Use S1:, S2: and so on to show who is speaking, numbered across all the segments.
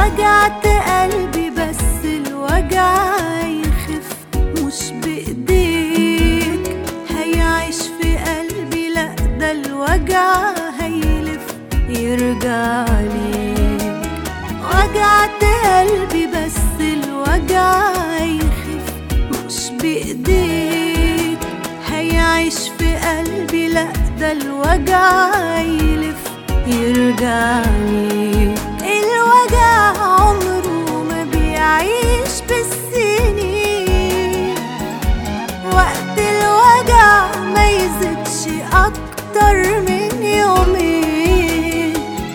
S1: وجعت قلبي بس الوجع يخف مش بإيديك، هيعيش في قلبي لأ ده الوجع هيلف يرجع ليك. وجعت قلبي بس الوجع يخف مش بإيديك، هيعيش في قلبي لأ ده الوجع يلف يرجع ليك. الوجع عمره ما بيعيش بالسنين، وقت الوجع ما يزيدش أكتر من يومين،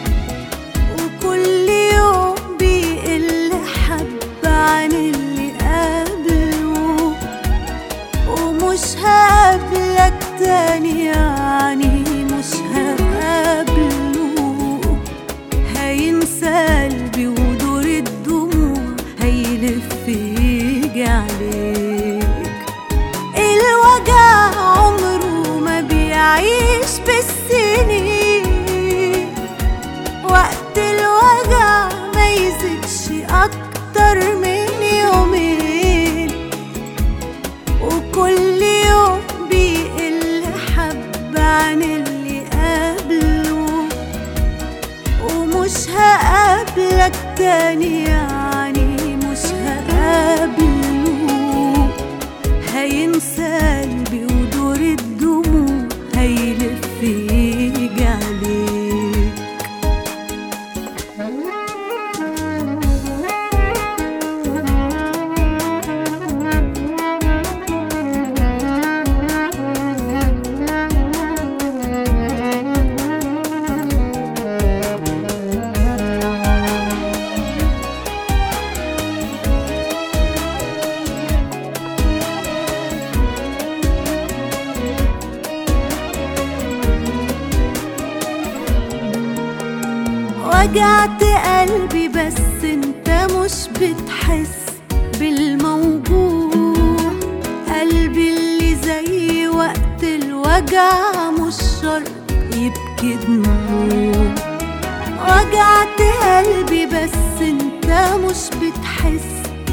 S1: وكل يوم بيقل حبة عن اللي قبله، ومش هقابلك تاني يعني مش هقابله. هينسى قلبي ودور الدموع هيلف يجي عليك. الوجع عمره ما بيعيش بالسنين، وقت الوجع ما يزيدش أكتر من يومين، وكل يوم بيقل حبة عن اللي قبله، ومش هقابلك تاني يعني مش هقابله. هينسى قلبي ودور الدموع هيلف يجي عليك. وجعت قلبي بس انت مش بتحس بالموجوع، قلبي اللي زي وقت الوجع مش شرط يبكي دموع. وجعت قلبي بس انت مش بتحس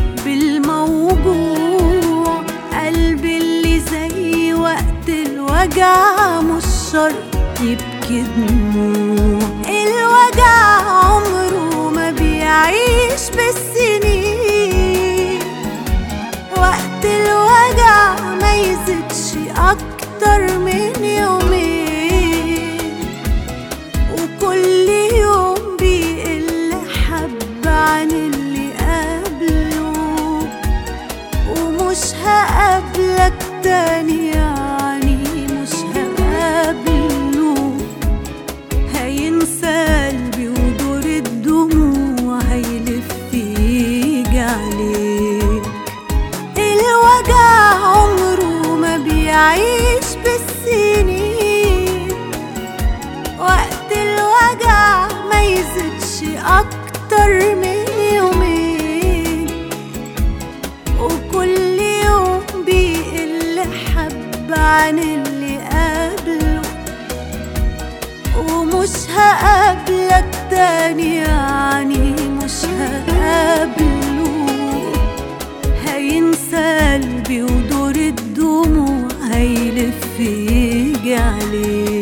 S1: بالموجوع، قلبي اللي زي وقت الوجع مش شرط يبكي دموع. الوجع عمره ما بيعيش بالسنين، وقت الوجع ما يزيدش أكتر من يومين، وكل يوم بيقل حبة عن اللي قبله، ومش هقابلك تاني يعني مش هقابله. هينسى قلبي ودور الدموع هيلف يجي عليك. الوجع عمره ما بيعيش بالسنين، وقت الوجع ما يزيدش أكتر من يومين، وكل يوم بيقل حبة عن اللي قبله، ومش هقابلك تاني يعني مش هقابله. هينسى قلبي ودور الدموع هيلف يجي عليك.